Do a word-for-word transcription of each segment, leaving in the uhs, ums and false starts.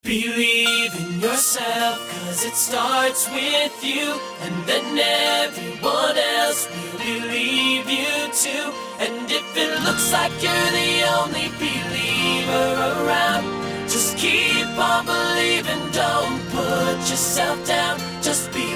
Believe in yourself, cause it starts with you, and then everyone else will believe you too. And if it looks like you're the only believer around, just keep on believing, don't put yourself down, just believe.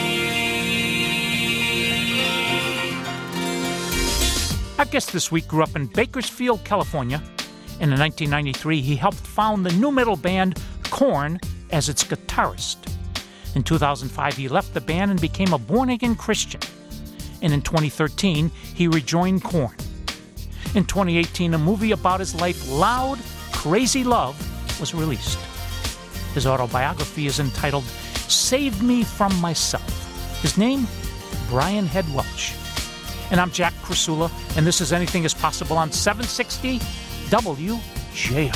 Our guest this week grew up in Bakersfield, California. In nineteen ninety-three, he helped found the nu metal band Korn as its guitarist. In two thousand five, he left the band and became a born-again Christian. And in twenty thirteen, he rejoined Korn. In twenty eighteen, a movie about his life, Loud, Crazy Love, was released. His autobiography is entitled Save Me From Myself. His name, Brian Head Welch. And I'm Jack Krasula, and this is Anything Is Possible on seven sixty W J R.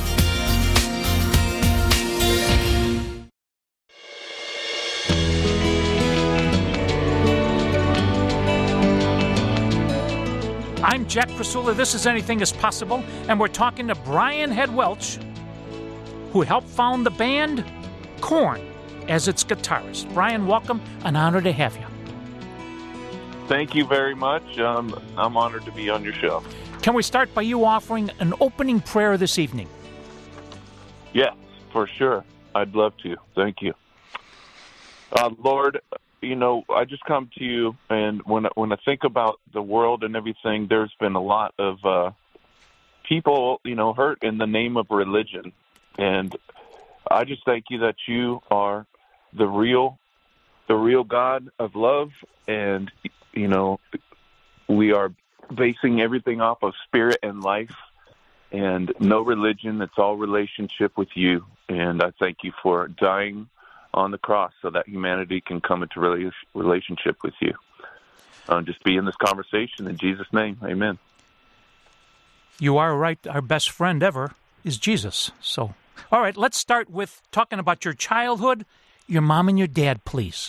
I'm Jack Krasula, this is Anything Is Possible, and we're talking to Brian Head Welch, who helped found the band Korn as its guitarist. Brian, welcome. An honor to have you. Thank you very much. Um, I'm honored to be on your show. Can we start by you offering an opening prayer this evening? Yes, for sure. I'd love to. Thank you. Uh, Lord, you know, I just come to you, and when, when I think about the world and everything, there's been a lot of uh, people, you know, hurt in the name of religion. And I just thank you that you are the real, the real God of love, and, you know, we are basing everything off of spirit and life and no religion. It's all relationship with you. And I thank you for dying on the cross so that humanity can come into relationship with you. Uh, just be in this conversation in Jesus' name. Amen. You are right. Our best friend ever is Jesus. So, all right, let's start with talking about your childhood, your mom and your dad, please.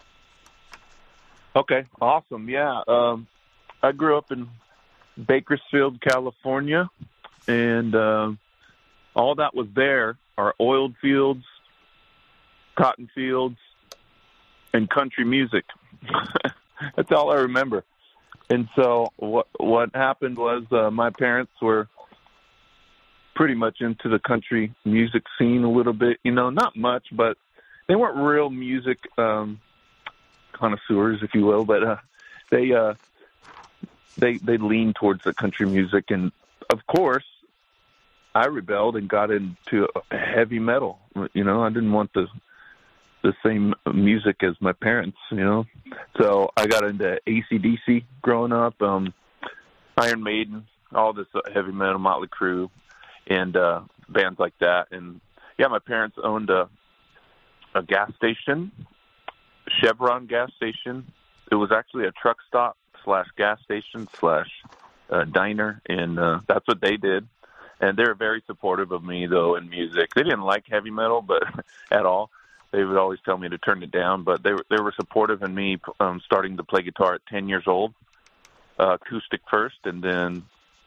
Okay, awesome. Yeah. Um, I grew up in Bakersfield, California, and uh, all that was there are oiled fields, cotton fields, and country music. That's all I remember. And so what what happened was uh, my parents were pretty much into the country music scene a little bit. You know, not much, but they weren't real music um, connoisseurs, if you will, but uh, they... Uh, They they leaned towards the country music, and of course, I rebelled and got into heavy metal. You know, I didn't want the the same music as my parents. You know, so I got into A C D C growing up, um, Iron Maiden, all this heavy metal, Motley Crue, and uh, bands like that. And yeah, my parents owned a a gas station, Chevron gas station. It was actually a truck stop slash gas station slash uh, diner, and uh, that's what they did. And they were very supportive of me, though, in music. They didn't like heavy metal, but at all. They would always tell me to turn it down, but they were, they were supportive in me um, starting to play guitar at ten years old, uh, acoustic first, and then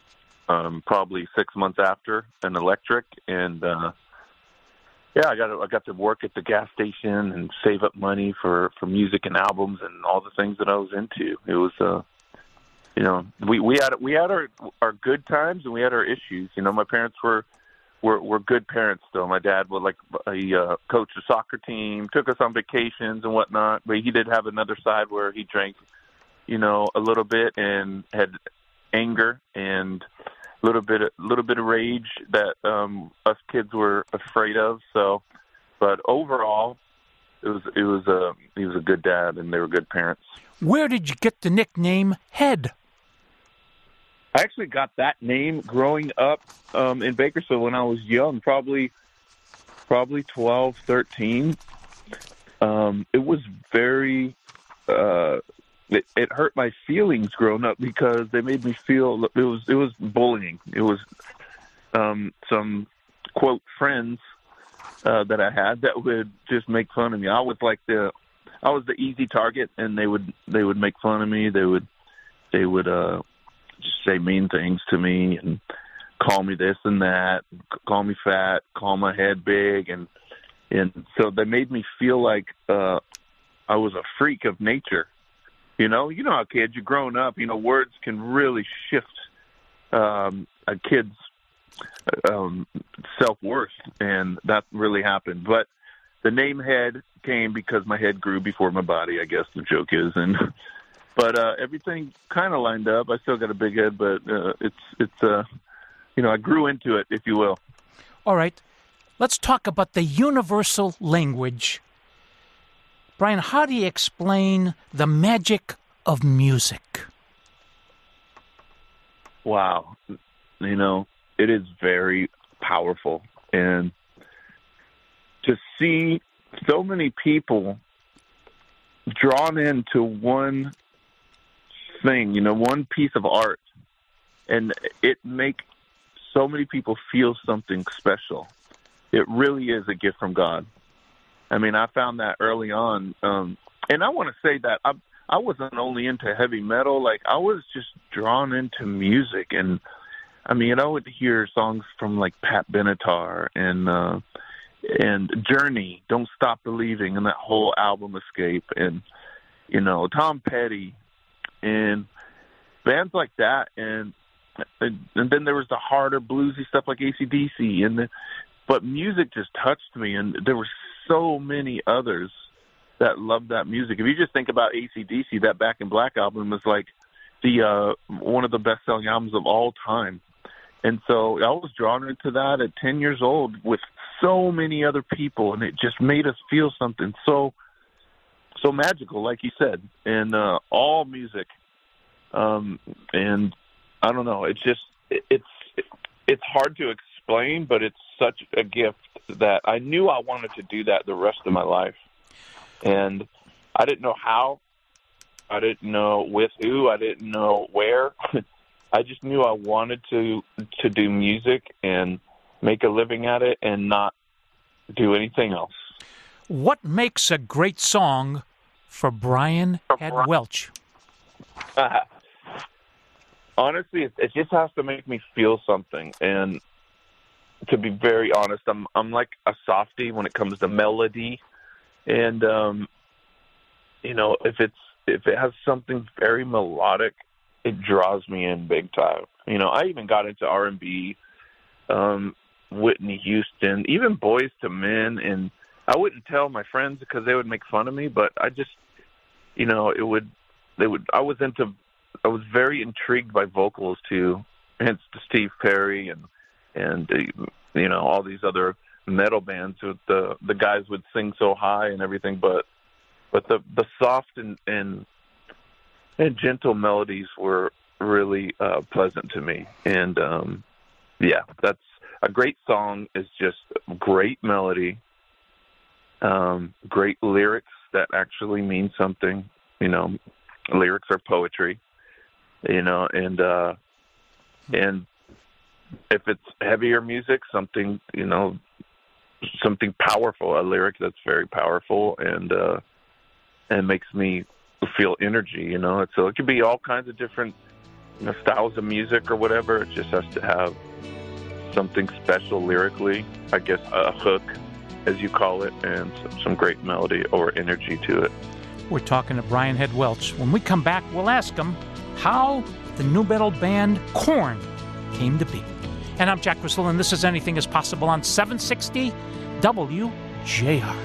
um, probably six months after, an electric. And uh, yeah, I got to, I got to work at the gas station and save up money for, for music and albums and all the things that I was into. It was, uh, you know, we, we had we had our our good times and we had our issues. You know, my parents were were, were good parents still. My dad would like he uh, coached a soccer team, took us on vacations and whatnot. But he did have another side where he drank, you know, a little bit and had anger and a little bit, a little bit of rage that um, us kids were afraid of. So, but overall, it was it was a he was a good dad, and they were good parents. Where did you get the nickname Head? I actually got that name growing up um, in Bakersfield when I was young, probably probably twelve, thirteen. Um, it was very. Uh, It, it hurt my feelings growing up because they made me feel it was it was bullying. It was um, some quote friends uh, that I had that would just make fun of me. I was like the I was the easy target, and they would they would make fun of me. They would they would uh, just say mean things to me, and call me this and that, call me fat, call my head big, and and so they made me feel like uh, I was a freak of nature. You know, you know how kids, you're growing up, you know, words can really shift um, a kid's um, self-worth, and that really happened. But the name Head came because my head grew before my body, I guess the joke is. And but uh, everything kind of lined up. I still got a big head, but uh, it's it's uh, you know, I grew into it, if you will. All right, let's talk about the universal language. Brian, how do you explain the magic of music? Wow, you know, it is very powerful, and to see so many people drawn into one thing, you know, one piece of art, and it make so many people feel something special. It really is a gift from God. I mean, I found that early on, um, and I want to say that I, I wasn't only into heavy metal, like I was just drawn into music, and I mean, I would hear songs from like Pat Benatar and uh, and Journey, Don't Stop Believing, and that whole album Escape, and, you know, Tom Petty, and bands like that, and and, and then there was the harder bluesy stuff like A C D C, and the, but music just touched me, and there were so many others that loved that music. If you just think about A C D C, that Back in Black album was like the uh, one of the best-selling albums of all time. And so I was drawn into that at ten years old with so many other people, and it just made us feel something so so magical, like you said, and uh, all music. Um, and I don't know, it's just it, it's it's hard to explain, but it's such a gift that I knew I wanted to do that the rest of my life. And I didn't know how, I didn't know with who, I didn't know where. I just knew I wanted to to do music and make a living at it and not do anything else. What makes a great song for Brian Head Welch? Uh, honestly, it, it just has to make me feel something. And to be very honest, I'm I'm like a softie when it comes to melody. And um, you know, if it's if it has something very melodic, it draws me in big time. You know, I even got into R and B, um, Whitney Houston, even Boys to Men, and I wouldn't tell my friends because they would make fun of me, but I just, you know, it would, they would, I was into, I was very intrigued by vocals too, hence the Steve Perry and, and, uh, you know, all these other metal bands with the, the guys would sing so high and everything, but, but the, the soft and, and, and gentle melodies were really uh, pleasant to me. And, um, yeah, that's a great song is just great melody, um, great lyrics that actually mean something. You know, lyrics are poetry, you know, and, uh, and if it's heavier music, something, you know, something powerful, a lyric that's very powerful and, uh, and makes me feel energy, you know. So it could be all kinds of different, you know, styles of music or whatever. It just has to have something special lyrically, I guess a hook, as you call it, and some, some great melody or energy to it. We're talking to Brian Head Welch. When we come back, we'll ask him how the nu metal band Korn came to be. And I'm Jack Russell, and this is Anything is Possible on seven sixty W J R.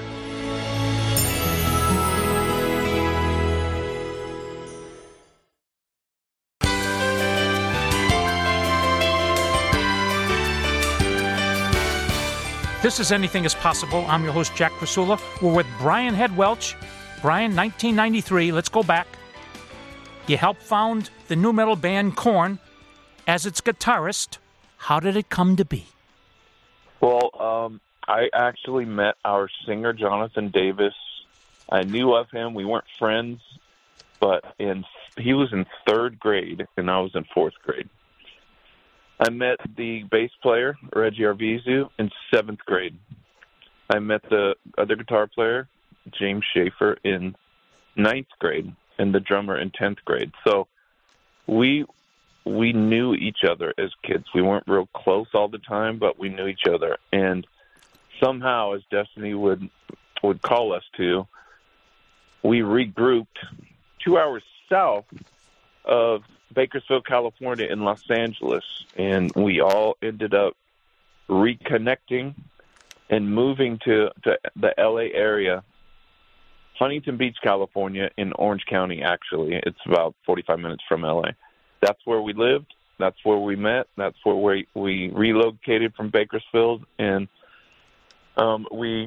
This is Anything is Possible. I'm your host, Jack Krasula. We're with Brian Head Welch. Brian, nineteen ninety-three, let's go back. You helped found the nu metal band Korn as its guitarist. How did it come to be? Well, um, I actually met our singer, Jonathan Davis. I knew of him. We weren't friends, but in he was in third grade, and I was in fourth grade. I met the bass player, Reggie Arvizu, in seventh grade. I met the other guitar player, James Schaefer, in ninth grade, and the drummer in tenth grade. So we we knew each other as kids. We weren't real close all the time, but we knew each other. And somehow, as destiny would would call us to, we regrouped two hours south of Bakersfield, California, in Los Angeles, and we all ended up reconnecting and moving to, to the L A area. Huntington Beach, California, in Orange County, actually. It's about forty-five minutes from L A. That's where we lived. That's where we met. That's where we, we relocated from Bakersfield, and um, we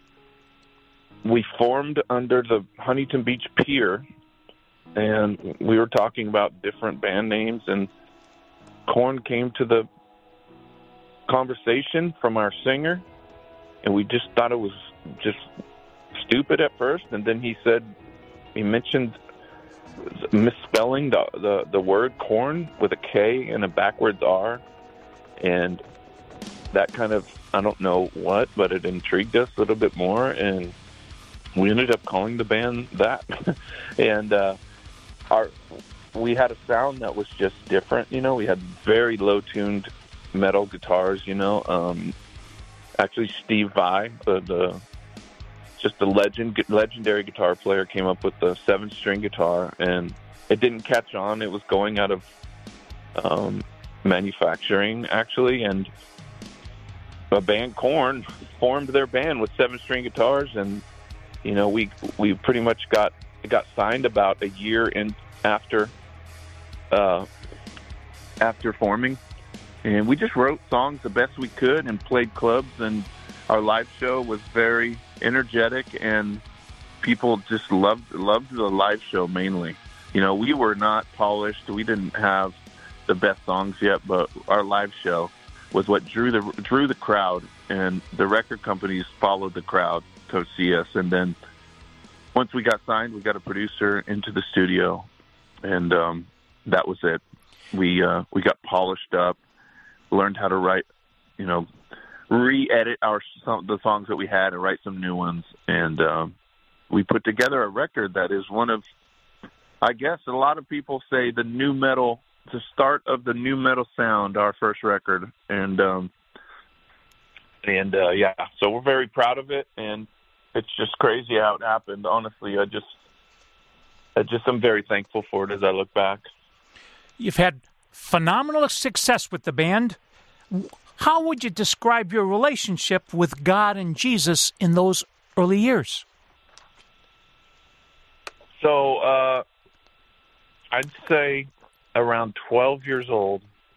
we formed under the Huntington Beach Pier, and we were talking about different band names, and Korn came to the conversation from our singer, and we just thought it was just stupid at first, and then he said, he mentioned misspelling the, the, the word corn with a K and a backwards R, and that kind of, I don't know what, but it intrigued us a little bit more, and we ended up calling the band that. and uh, our we had a sound that was just different, you know. We had very low-tuned metal guitars, you know. Um, actually, Steve Vai, the, the just the legend, legendary guitar player, came up with the seven-string guitar, and it didn't catch on. It was going out of um, manufacturing, actually, and a band, Korn, formed their band with seven-string guitars, and you know, we we pretty much got got signed about a year in after uh, after forming, and we just wrote songs the best we could and played clubs, and our live show was very energetic, and people just loved loved the live show mainly. You know, we were not polished. We didn't have the best songs yet, but our live show was what drew the drew the crowd, and the record companies followed the crowd to see us. And then once we got signed, we got a producer into the studio, and um, that was it. We uh, we got polished up, learned how to write, you know, re-edit our some, the songs that we had and write some new ones, and um, we put together a record that is one of, I guess, a lot of people say the new metal, the start of the new metal sound, our first record, and um, and uh, yeah, so we're very proud of it, and it's just crazy how it happened. Honestly, I just, I just am very thankful for it as I look back. You've had phenomenal success with the band. How would you describe your relationship with God and Jesus in those early years? So uh, I'd say around twelve years old,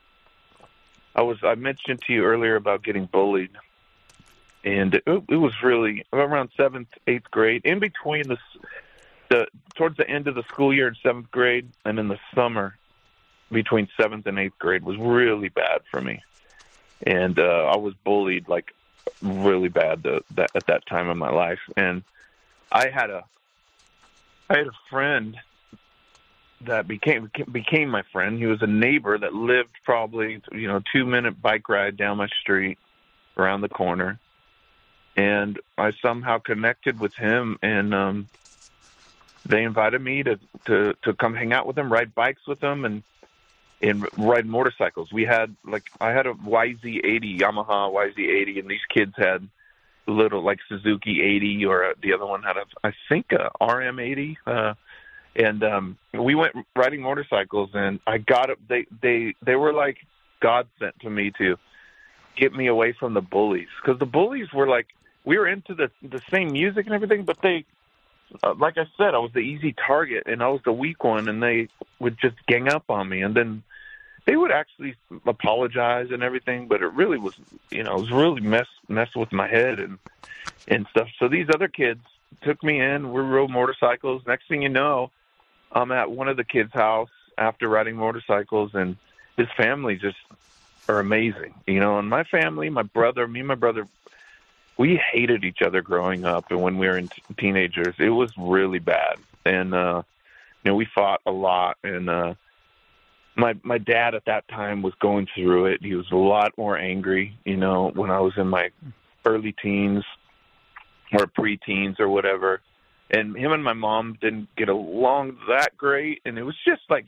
I was. I mentioned to you earlier about getting bullied, and it, it was really around seventh, eighth grade, in between the, the towards the end of the school year in seventh grade, and in the summer between seventh and eighth grade was really bad for me, and uh, I was bullied like really bad the, that, at that time in my life, and I had a I had a friend that became became my friend. He was a neighbor that lived probably, you know, two minute bike ride down my street, around the corner, and I somehow connected with him, and um, they invited me to, to, to come hang out with them, ride bikes with them, and and ride motorcycles. We had like I had a Y Z eighty, Yamaha Y Z eighty, and these kids had a little like Suzuki eighty, or a, the other one had a I think a R M eighty. Uh, And um, we went riding motorcycles, and I got it. They they they were like God sent to me to get me away from the bullies, because the bullies were like, we were into the the same music and everything, but they, uh, like I said, I was the easy target, and I was the weak one, and they would just gang up on me, and then they would actually apologize and everything, but it really was, you know, it was really mess mess with my head and and stuff. So these other kids took me in. We rode motorcycles. Next thing you know, I'm at one of the kids' house after riding motorcycles, and his family just are amazing, you know. And my family, my brother, me and my brother, we hated each other growing up, and when we were in t- teenagers, it was really bad. And uh, you know, we fought a lot. And uh, my my dad at that time was going through it. He was a lot more angry, you know, when I was in my early teens or pre-teens or whatever. And him and my mom didn't get along that great, and it was just like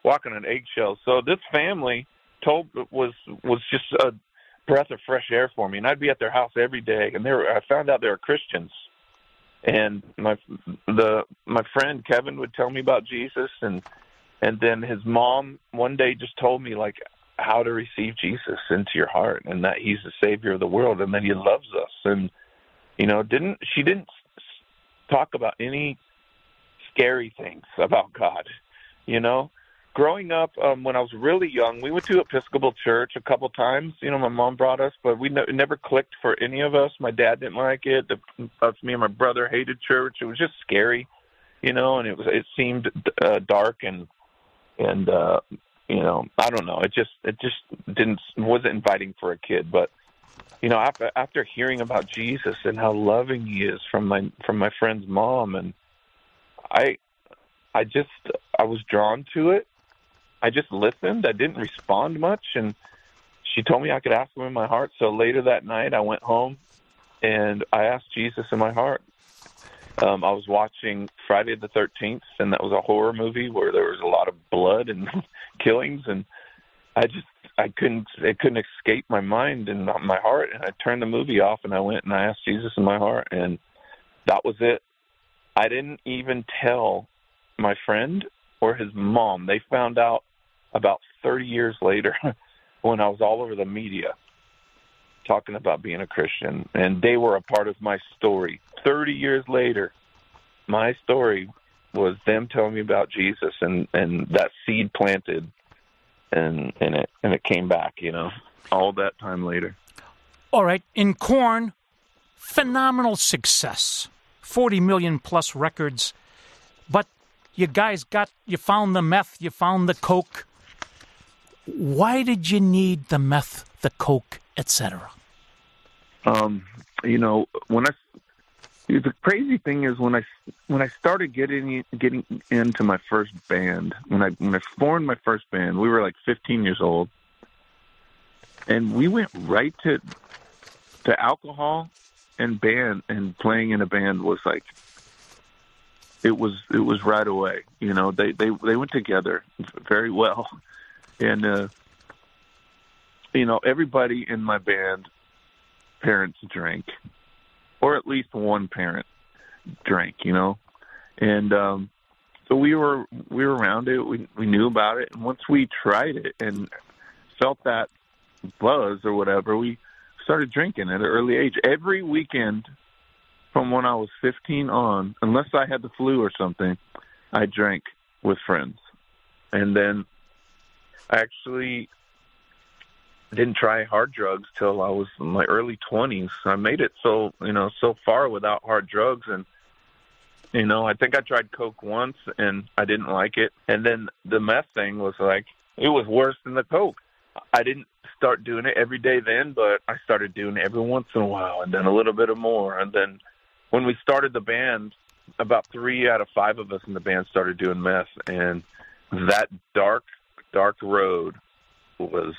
walking on eggshells. So this family told was was just a breath of fresh air for me, and I'd be at their house every day, and they were, I found out they were Christians. And my the my friend Kevin would tell me about Jesus, and and then his mom one day just told me like how to receive Jesus into your heart, and that he's the Savior of the world, and that he loves us. And you know, didn't she didn't talk about any scary things about God. You know, growing up um, when I was really young, we went to Episcopal church a couple times. You know, my mom brought us, but we ne- never clicked for any of us. My dad didn't like it. The, us, me and my brother hated church. It was just scary, you know, and it was it seemed uh, dark and and uh, you know, I don't know. It just it just didn't wasn't inviting for a kid. But you know, after after hearing about Jesus and how loving he is from my from my friend's mom, and I I just I was drawn to it. I just listened. I didn't respond much, and she told me I could ask him in my heart. So later that night, I went home, and I asked Jesus in my heart. Um, I was watching Friday the thirteenth, and that was a horror movie where there was a lot of blood and killings, and I just I couldn't it couldn't escape my mind and my heart, and I turned the movie off, and I went and I asked Jesus in my heart, and that was it. I didn't even tell my friend or his mom. They found out about thirty years later when I was all over the media talking about being a Christian, and they were a part of my story. thirty years later, my story was them telling me about Jesus, and, and that seed planted, and, and it and it came back, you know, all that time later. All right, in Korn, phenomenal success, forty million plus records, but you guys got, you found the meth, you found the coke. Why did you need the meth, the coke, et cetera? Um, you know, when I, the crazy thing is when I, when I started getting, getting into my first band, when I, when I formed my first band, we were like fifteen years old, and we went right to, to alcohol and band, and playing in a band was like, it was, it was right away. You know, they, they, they went together very well. And, uh, you know, everybody in my band, parents drank, or at least one parent drank, you know. And um, so we were we were around it. We we knew about it. And once we tried it and felt that buzz or whatever, we started drinking at an early age. Every weekend from when I was fifteen on, unless I had the flu or something, I drank with friends. And then I actually didn't try hard drugs till I was in my early twenties. I made it so, you know, so far without hard drugs. And, you know, I think I tried coke once and I didn't like it. And then the meth thing was like, it was worse than the coke. I didn't start doing it every day then, but I started doing it every once in a while, and then a little bit of more. And then when we started the band, about three out of five of us in the band started doing meth. And that dark, dark road was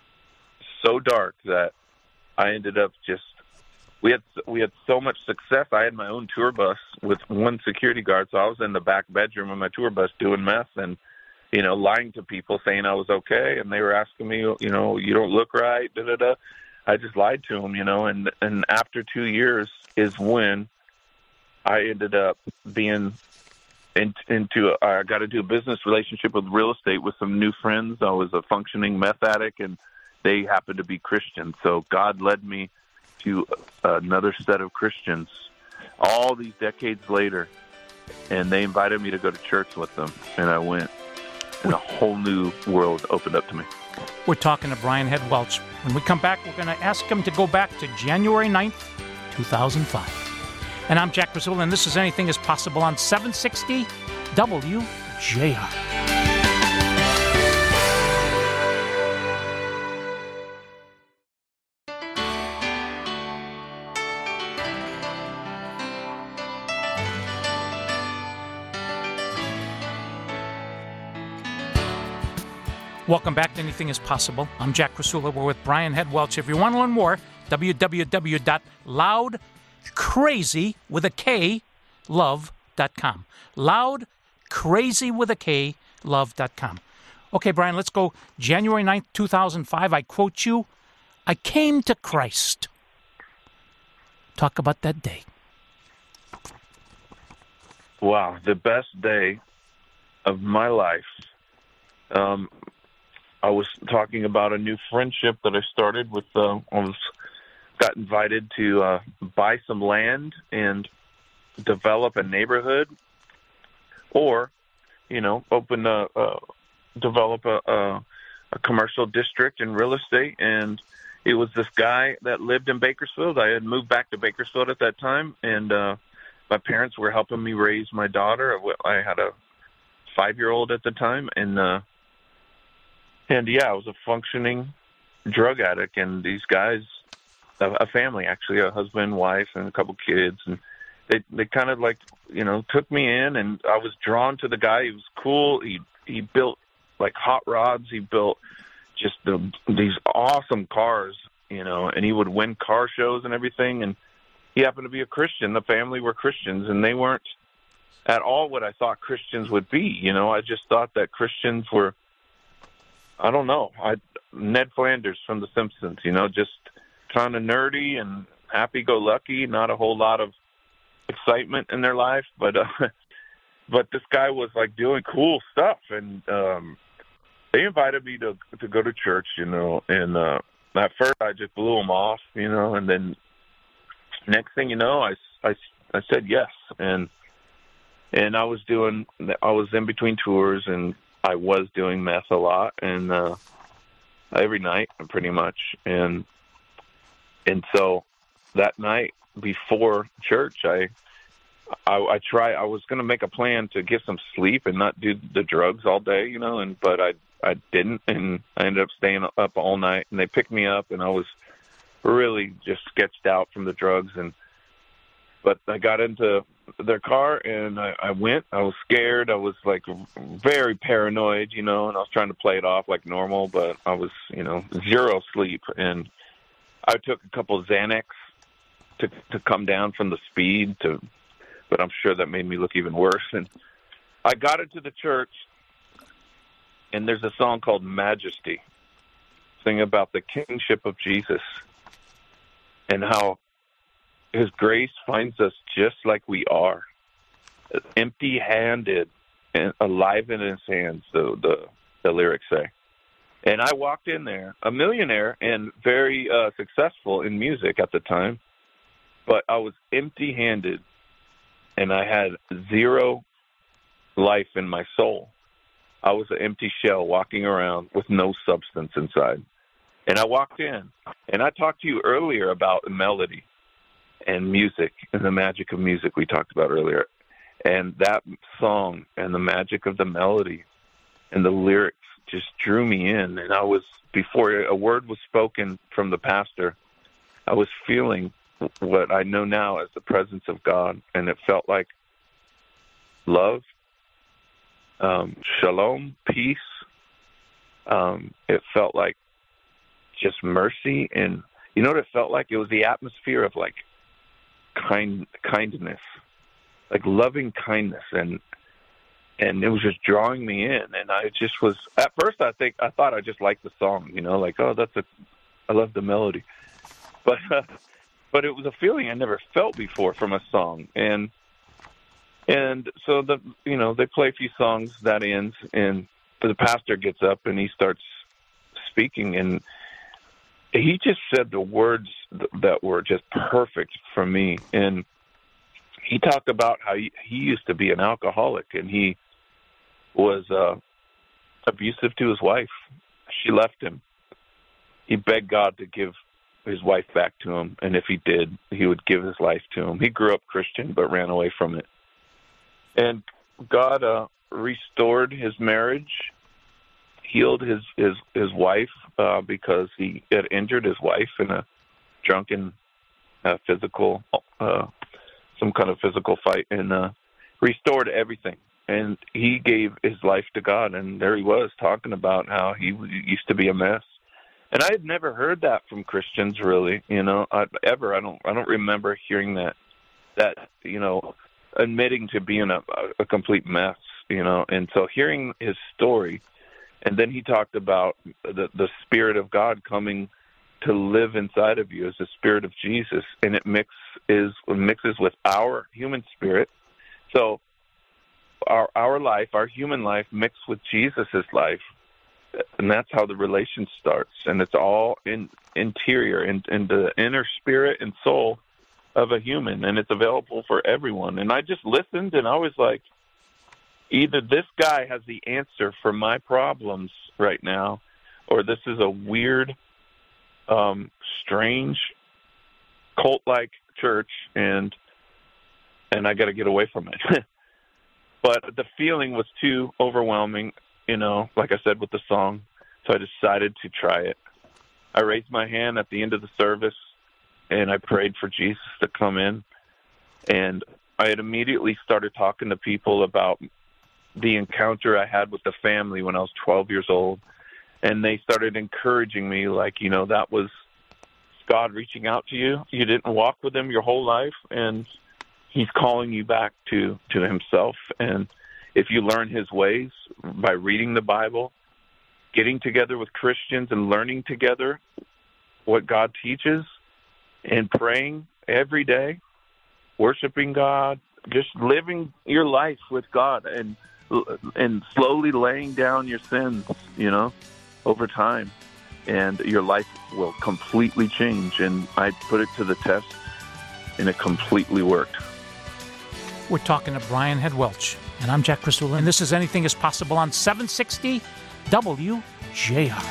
so dark that I ended up just we had we had so much success. I had my own tour bus with one security guard, so I was in the back bedroom of my tour bus doing meth and, you know, lying to people saying I was okay, and they were asking me, you know, you don't look right, da da da. I just lied to them, you know, and and after two years is when I ended up being in, into a, I got into a business relationship with real estate with some new friends. I was a functioning meth addict, and they happened to be Christians. So God led me to another set of Christians all these decades later, and they invited me to go to church with them, and I went, and a whole new world opened up to me. We're talking to Brian Head Welch. When we come back, we're going to ask him to go back to January ninth, two thousand five. And I'm Jack Brazil, and this is Anything is Possible on seven sixty W J R. Welcome back to Anything is Possible. I'm Jack Krasula. We're with Brian Head Welch. If you want to learn more, w w w dot loud crazy with a K love dot com. loud crazy with a K love dot com. Okay, Brian, let's go January ninth, two thousand five. I quote you, I came to Christ. Talk about that day. Wow, the best day of my life. Um, I was talking about a new friendship that I started with. Uh, I was got invited to uh, buy some land and develop a neighborhood, or, you know, open a, a develop a, a, a commercial district in real estate. And it was this guy that lived in Bakersfield. I had moved back to Bakersfield at that time, and uh, my parents were helping me raise my daughter. I had a five-year-old at the time, and uh, and yeah, I was a functioning drug addict. And these guys, a, a family actually, a husband, wife, and a couple kids, and they they kind of like, you know, took me in, and I was drawn to the guy. He was cool. He he built like hot rods. He built just the, these awesome cars, you know, and he would win car shows and everything. And he happened to be a Christian. The family were Christians, and they weren't at all what I thought Christians would be. You know, I just thought that Christians were, I don't know, I Ned Flanders from The Simpsons, you know, just kind of nerdy and happy-go-lucky, not a whole lot of excitement in their life. But uh, but this guy was like doing cool stuff, and um, they invited me to to go to church, you know, and uh, at first I just blew them off, you know, and then next thing you know, I, I, I said yes, and and I was doing, I was in between tours, and I was doing meth a lot, and uh, every night pretty much, and and so that night before church, I I, I try. I was going to make a plan to get some sleep and not do the drugs all day, you know, and but I I didn't, and I ended up staying up all night, and they picked me up, and I was really just sketched out from the drugs. And but I got into their car, and I, I went. I was scared. I was like very paranoid, you know, and I was trying to play it off like normal, but I was, you know, zero sleep. And I took a couple of Xanax to to come down from the speed, to, but I'm sure that made me look even worse. And I got into the church, and there's a song called Majesty, singing about the kingship of Jesus and how his grace finds us just like we are, empty-handed and alive in his hands, the, the, the lyrics say. And I walked in there, a millionaire and very uh, successful in music at the time, but I was empty-handed, and I had zero life in my soul. I was an empty shell walking around with no substance inside. And I walked in, and I talked to you earlier about melody and music and the magic of music we talked about earlier. And that song and the magic of the melody and the lyrics just drew me in. And I was, before a word was spoken from the pastor, I was feeling what I know now as the presence of God. And it felt like love, um, shalom, peace. Um, it felt like just mercy. And you know what it felt like? It was the atmosphere of like kind kindness, like loving kindness. And and it was just drawing me in. And I just was, at first I think, I thought I just liked the song, you know, like, oh, that's a, I love the melody. But, uh, but it was a feeling I never felt before from a song. And, and so the, you know, they play a few songs, that ends, and the pastor gets up and he starts speaking, and he just said the words that were just perfect for me. And he talked about how he, he used to be an alcoholic, and he was uh, abusive to his wife. She left him. He begged God to give his wife back to him, and if he did, he would give his life to him. He grew up Christian but ran away from it. And God uh, restored his marriage, healed his, his, his wife uh, because he had injured his wife in a drunken uh, physical, uh, some kind of physical fight, and uh, restored everything. And he gave his life to God, and there he was talking about how he used to be a mess. And I had never heard that from Christians, really, you know, I, ever. I don't, I don't remember hearing that, that, you know, admitting to being a, a complete mess, you know. And so hearing his story And then he talked about the, the Spirit of God coming to live inside of you as the Spirit of Jesus, and it mix is, mixes with our human spirit. So our our life, our human life, mixed with Jesus' life, and that's how the relation starts. And it's all in interior, in, in the inner spirit and soul of a human, and it's available for everyone. And I just listened, and I was like, either this guy has the answer for my problems right now, or this is a weird, um, strange, cult-like church, and and I got to get away from it. But the feeling was too overwhelming, you know, like I said with the song, so I decided to try it. I raised my hand at the end of the service, and I prayed for Jesus to come in, and I had immediately started talking to people about the encounter I had with the family when I was twelve years old, and they started encouraging me, like, you know, that was God reaching out to you. You didn't walk with him your whole life, and he's calling you back to, to himself. And if you learn his ways by reading the Bible, getting together with Christians and learning together what God teaches, and praying every day, worshiping God, just living your life with God, and and slowly laying down your sins, you know, over time, and your life will completely change. And I put it to the test, and it completely worked. We're talking to Brian Head Welch, and I'm Jack Krasula, and this is Anything is Possible on seven sixty W J R.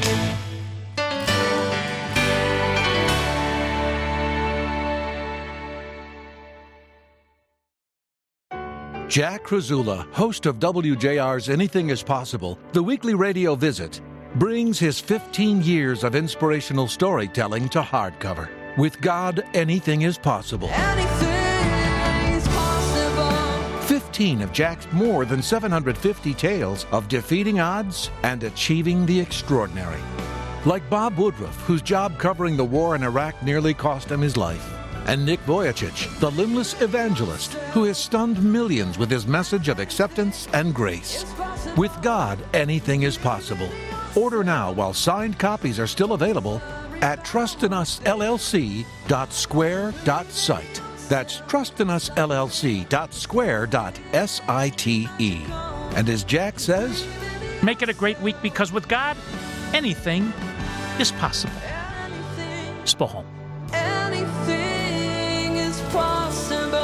Jack Krasula, host of W J R's Anything is Possible, the weekly radio visit, brings his fifteen years of inspirational storytelling to hardcover. With God, anything is possible. Anything is possible. fifteen of Jack's more than seven hundred fifty tales of defeating odds and achieving the extraordinary. Like Bob Woodruff, whose job covering the war in Iraq nearly cost him his life. And Nick Vujicic, the limbless evangelist who has stunned millions with his message of acceptance and grace. With God, anything is possible. Order now while signed copies are still available at trust in us L L C dot square dot site. That's trust in us L L C dot square dot site. And as Jack says, make it a great week, because with God, anything is possible. Spoholm. Anything is possible.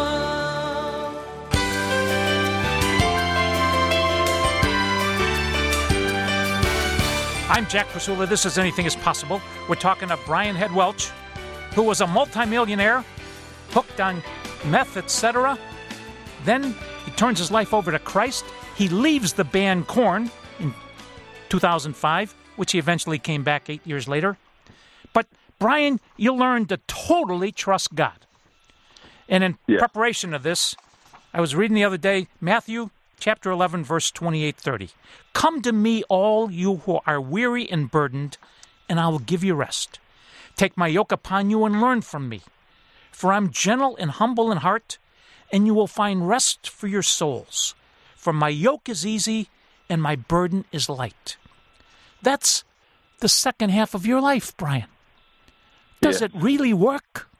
I'm Jack Krasula. This is Anything is Possible. We're talking to Brian Head Welch, who was a multimillionaire, hooked on meth, et cetera. Then he turns his life over to Christ. He leaves the band Korn in two thousand five, which he eventually came back eight years later. But, Brian, you learned to totally trust God. And in Yeah. preparation of this, I was reading the other day, Matthew chapter eleven, verse twenty-eight thirty. Come to me, all you who are weary and burdened, and I will give you rest. Take my yoke upon you and learn from me. For I'm gentle and humble in heart, and you will find rest for your souls. For my yoke is easy, and my burden is light. That's the second half of your life, Brian. Does Yeah. it really work?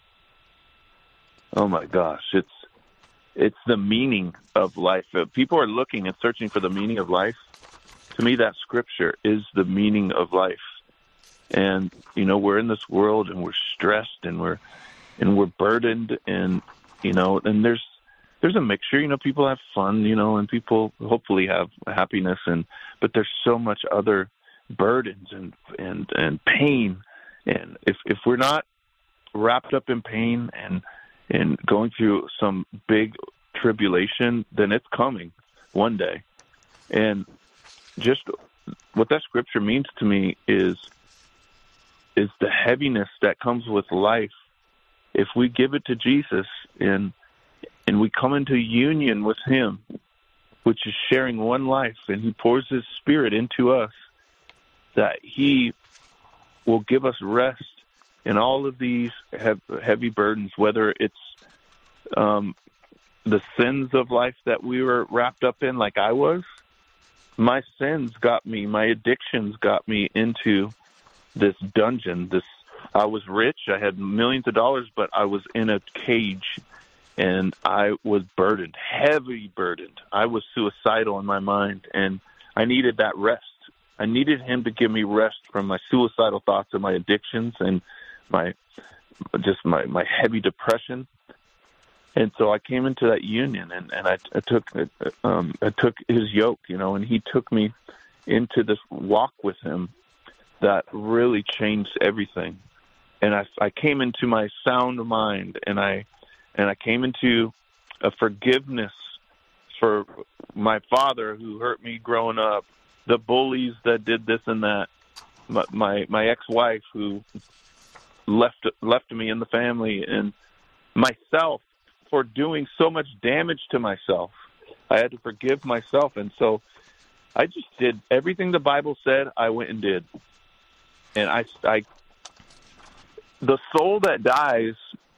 Oh my gosh, it's it's the meaning of life. If people are looking and searching for the meaning of life, to me that scripture is the meaning of life. And you know, we're in this world and we're stressed and we're and we're burdened, and you know, and there's there's a mixture. You know, people have fun, you know, and people hopefully have happiness, and but there's so much other burdens and and and pain. And if if we're not wrapped up in pain and and going through some big tribulation, then it's coming one day. And just what that scripture means to me is is the heaviness that comes with life. If we give it to Jesus and and we come into union with him, which is sharing one life, and he pours his spirit into us, that he will give us rest in all of these heavy burdens, whether it's um, the sins of life that we were wrapped up in, like I was, my sins got me, my addictions got me into this dungeon. This I was rich, I had millions of dollars, but I was in a cage, and I was burdened, heavy burdened. I was suicidal in my mind, and I needed that rest. I needed him to give me rest from my suicidal thoughts and my addictions and my just my, my heavy depression. And so I came into that union, and, and I, I took um, I took his yoke, you know, and he took me into this walk with him that really changed everything. And I, I came into my sound mind, and I and I came into a forgiveness for my father who hurt me growing up, the bullies that did this and that, my my, my ex-wife who left left me in the family, and myself for doing so much damage to myself. I had to forgive myself, and so I just did everything the Bible said. I went and did, and I, I the soul that dies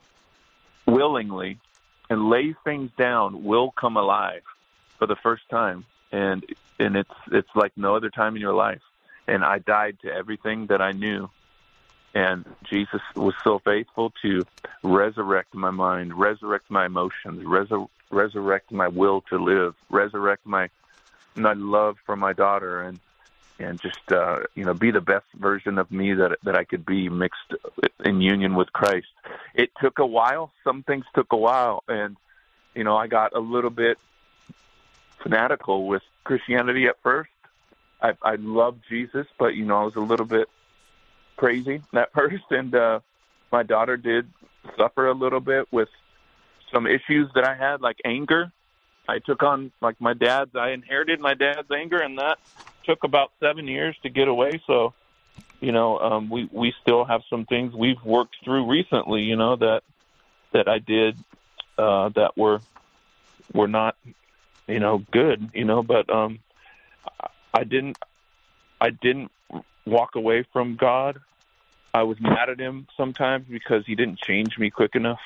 willingly and lays things down will come alive for the first time, and and it's it's like no other time in your life. And I died to everything that I knew. And Jesus was so faithful to resurrect my mind, resurrect my emotions, resur- resurrect my will to live, resurrect my my love for my daughter, and and just uh, you know be the best version of me that that I could be, mixed in union with Christ. It took a while. Some things took a while, and you know I got a little bit fanatical with Christianity at first. I, I loved Jesus, but you know I was a little bit crazy at first, and uh, my daughter did suffer a little bit with some issues that I had, like anger. I took on, like my dad's, I inherited my dad's anger, and that took about seven years to get away. So, you know, um, we, we still have some things we've worked through recently, you know, that that I did uh, that were were not, you know, good, you know, but um, I didn't I didn't walk away from God. I was mad at him sometimes because he didn't change me quick enough.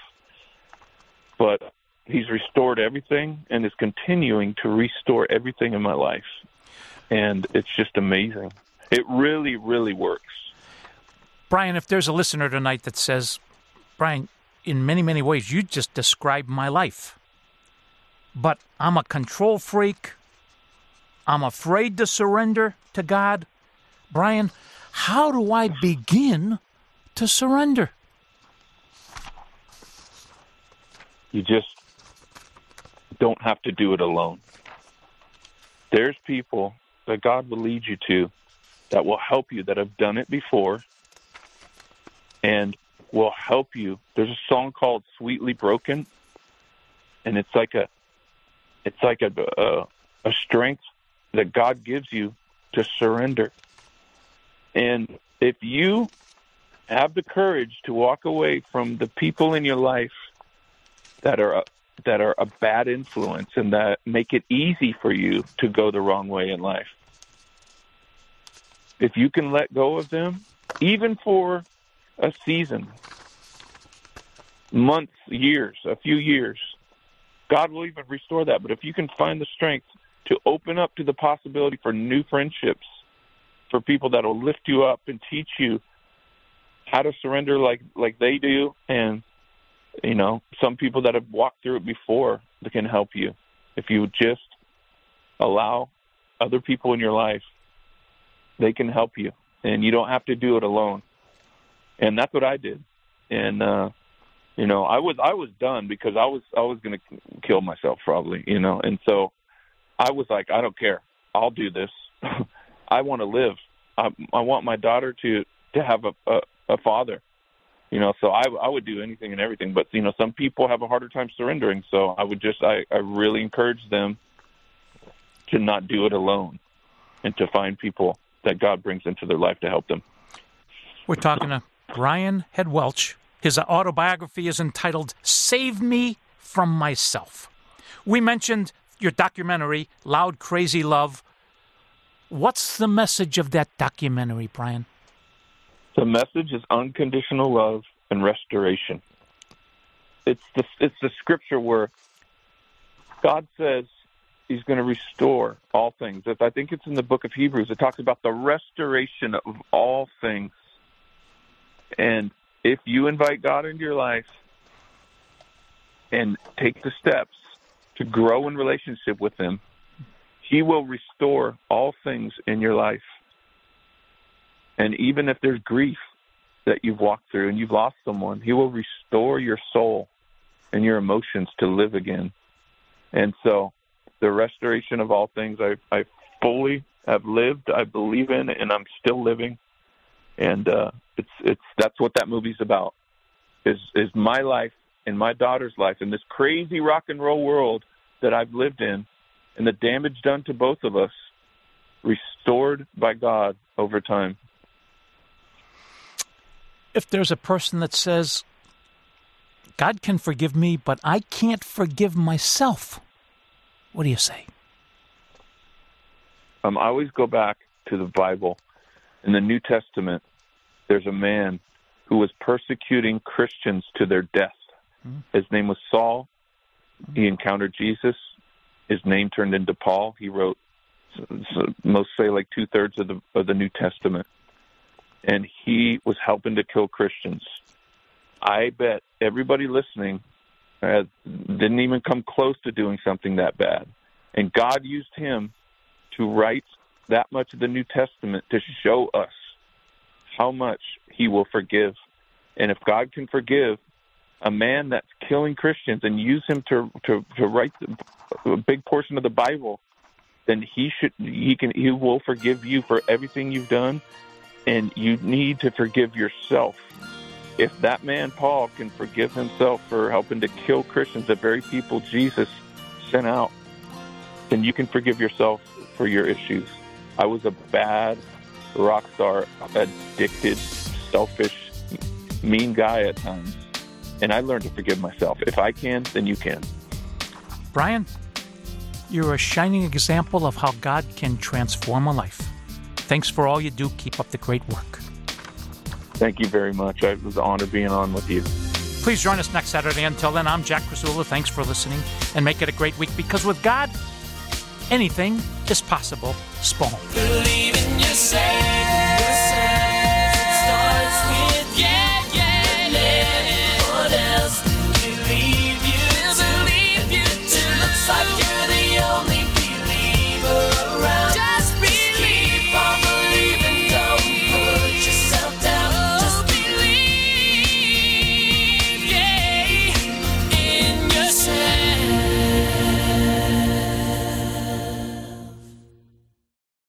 But he's restored everything and is continuing to restore everything in my life. And it's just amazing. It really, really works. Brian, if there's a listener tonight that says, Brian, in many, many ways, you just described my life. But I'm a control freak. I'm afraid to surrender to God. Brian, how do I begin to surrender? You just don't have to do it alone. There's people that God will lead you to that will help you, that have done it before, and will help you. There's a song called "Sweetly Broken," and it's like a, it's like a, a, a strength that God gives you to surrender. And if you have the courage to walk away from the people in your life that are a, that are a bad influence and that make it easy for you to go the wrong way in life, if you can let go of them, even for a season, months, years, a few years, God will even restore that. But if you can find the strength to open up to the possibility for new friendships, for people that will lift you up and teach you how to surrender like, like they do. And, you know, some people that have walked through it before that can help you. If you just allow other people in your life, they can help you. And you don't have to do it alone. And that's what I did. And, uh, you know, I was I was done because I was I was going to kill myself probably, you know. And so I was like, I don't care. I'll do this. I want to live. I, I want my daughter to, to have a, a, a father, you know, so I, I would do anything and everything. But, you know, some people have a harder time surrendering. So I would just, I, I really encourage them to not do it alone and to find people that God brings into their life to help them. We're talking to Brian Head Welch. His autobiography is entitled Save Me From Myself. We mentioned your documentary, Loud, Crazy Love. What's the message of that documentary, Brian? The message is unconditional love and restoration. It's the it's the scripture where God says, he's going to restore all things. I think it's in the book of Hebrews. It talks about the restoration of all things. And if you invite God into your life and take the steps to grow in relationship with him, he will restore all things in your life. And even if there's grief that you've walked through and you've lost someone, he will restore your soul and your emotions to live again. And so the restoration of all things, I, I fully have lived, I believe in, and I'm still living. And uh, it's it's that's what that movie's about, is is my life and my daughter's life in this crazy rock and roll world that I've lived in, and the damage done to both of us, restored by God over time. If there's a person that says, God can forgive me, but I can't forgive myself, what do you say? Um, I always go back to the Bible. In the New Testament, there's a man who was persecuting Christians to their death. Mm-hmm. His name was Saul. Mm-hmm. He encountered Jesus. His name turned into Paul. He wrote, so most say, like two-thirds of the of the New Testament. And he was helping to kill Christians. I bet everybody listening uh, didn't even come close to doing something that bad. And God used him to write that much of the New Testament to show us how much he will forgive. And if God can forgive a man that's killing Christians and use him to to, to write the, a big portion of the Bible, then he should he can he will forgive you for everything you've done. And you need to forgive yourself. If that man, Paul, can forgive himself for helping to kill Christians, the very people Jesus sent out, then you can forgive yourself for your issues. I was a bad rock star, addicted, selfish, mean guy at times. And I learned to forgive myself. If I can, then you can. Brian, you're a shining example of how God can transform a life. Thanks for all you do. Keep up the great work. Thank you very much. It was an honor being on with you. Please join us next Saturday. Until then, I'm Jack Krasula. Thanks for listening, and make it a great week, because with God, anything is possible. Spawn. Believe in yourself.